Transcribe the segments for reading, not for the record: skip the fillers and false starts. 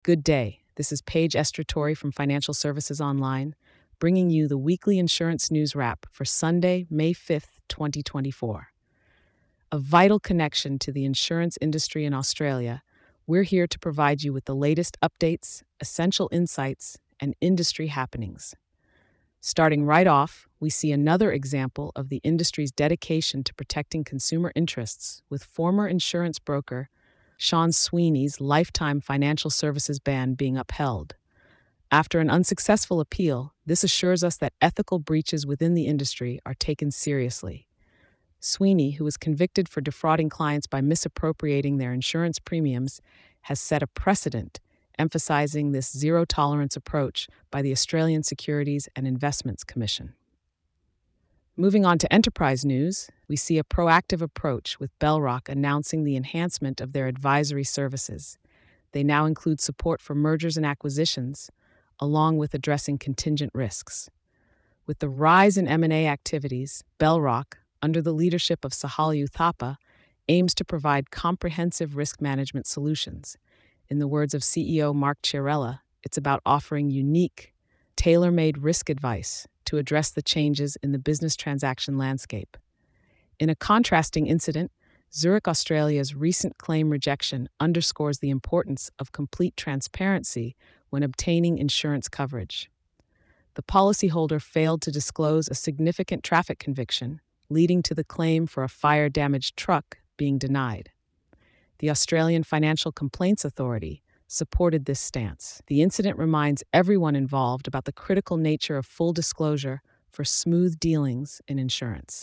Good day. This is Paige Estratori from Financial Services Online, bringing you the weekly insurance news wrap for Sunday, May 5th, 2024. A vital connection to the insurance industry in Australia, we're here to provide you with the latest updates, essential insights, and industry happenings. Starting right off, we see another example of the industry's dedication to protecting consumer interests with former insurance broker Sean Sweeney's lifetime financial services ban being upheld. After an unsuccessful appeal, this assures us that ethical breaches within the industry are taken seriously. Sweeney, who was convicted for defrauding clients by misappropriating their insurance premiums, has set a precedent, emphasizing this zero-tolerance approach by the Australian Securities and Investments Commission. Moving on to enterprise news, we see a proactive approach with Bellrock announcing the enhancement of their advisory services. They now include support for mergers and acquisitions, along with addressing contingent risks. With the rise in M&A activities, Bellrock, under the leadership of Sahal Uthappa, aims to provide comprehensive risk management solutions. In the words of CEO Mark Chiarella, it's about offering unique, tailor-made risk advice to address the changes in the business transaction landscape. In a contrasting incident, Zurich Australia's recent claim rejection underscores the importance of complete transparency when obtaining insurance coverage. The policyholder failed to disclose a significant traffic conviction, leading to the claim for a fire-damaged truck being denied. The Australian Financial Complaints Authority supported this stance. The incident reminds everyone involved about the critical nature of full disclosure for smooth dealings in insurance.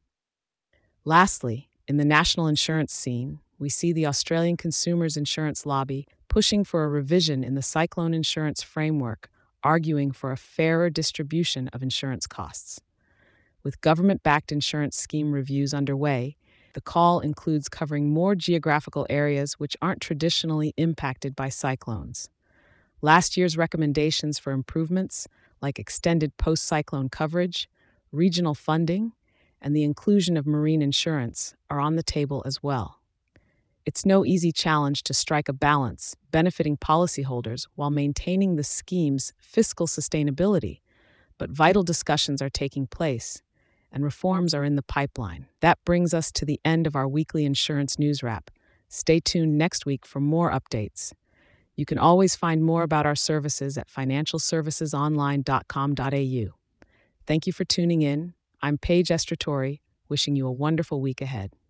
Lastly, in the national insurance scene, we see the Australian Consumers Insurance Lobby pushing for a revision in the cyclone insurance framework, arguing for a fairer distribution of insurance costs. With government-backed insurance scheme reviews underway, the call includes covering more geographical areas which aren't traditionally impacted by cyclones. Last year's recommendations for improvements, like extended post-cyclone coverage, regional funding, and the inclusion of marine insurance, are on the table as well. It's no easy challenge to strike a balance, benefiting policyholders while maintaining the scheme's fiscal sustainability, but vital discussions are taking place, and reforms are in the pipeline. That brings us to the end of our weekly insurance news wrap. Stay tuned next week for more updates. You can always find more about our services at financialservicesonline.com.au. Thank you for tuning in. I'm Paige Estratori, wishing you a wonderful week ahead.